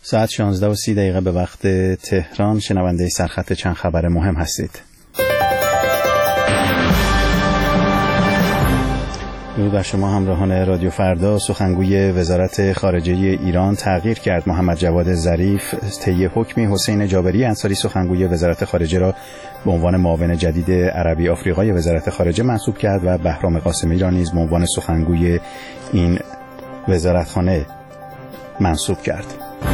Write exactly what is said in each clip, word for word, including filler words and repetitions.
ساعت شانزده و سی دقیقه به وقت تهران. شنونده سرخط چند خبر مهم هستید. درود بر شما همراهان رادیو فردا. سخنگوی وزارت خارجه ایران تغییر کرد. محمد جواد ظریف طی حکمی حسین جابری انصاری سخنگوی وزارت خارجه را به عنوان معاون جدید عربی آفریقای وزارت خارجه منصوب کرد و بهرام قاسمی را نیز به عنوان سخنگوی این وزارتخانه منصوب کرد.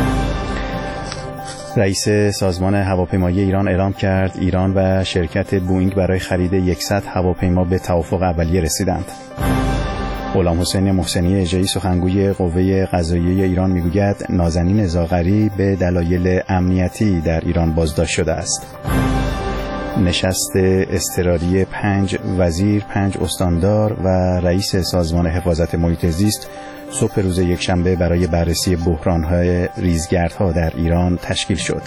رئیس سازمان هواپیمایی ایران اعلام کرد ایران و شرکت بوئینگ برای خرید صد هواپیما به توافق اولیه رسیدند. غلام حسین محسنی اژه‌ای سخنگوی قوه قضاییه ایران میگوید نازنین زاغری به دلایل امنیتی در ایران بازداشت شده است. نشست اضطراری پنج وزیر، پنج استاندار و رئیس سازمان حفاظت محیط زیست صبح روز یکشنبه برای بررسی بحران‌های ریزگردها در ایران تشکیل شد.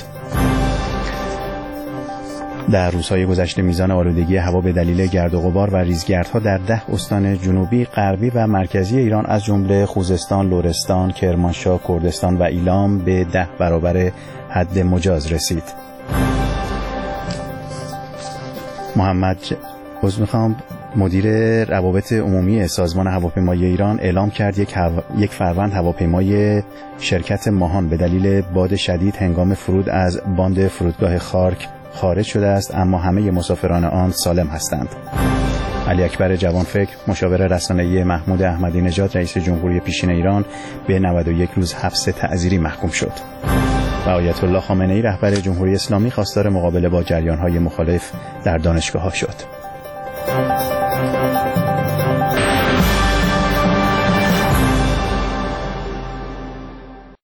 در روزهای گذشته میزان آلودگی هوا به دلیل گرد و غبار و ریزگردها در ده استان جنوبی، غربی و مرکزی ایران از جمله خوزستان، لرستان، کرمانشاه، کردستان و ایلام به ده برابر حد مجاز رسید. محمد عذر میخوام مدیر روابط عمومی سازمان هواپیمایی ایران اعلام کرد یک, هوا... یک فروند هواپیمای شرکت ماهان به دلیل باد شدید هنگام فرود از باند فرودگاه خارک خارج شده است، اما همه مسافران آن سالم هستند. علی اکبر جوانفکر مشاور رسانه‌ای محمود احمدی نژاد رئیس جمهوری پیشین ایران به نود و یک روز حبس تعزیری محکوم شد. و آیت الله خامنه‌ای رهبر جمهوری اسلامی خواستار مقابله با جریان‌های مخالف در دانشگاه‌ها شد.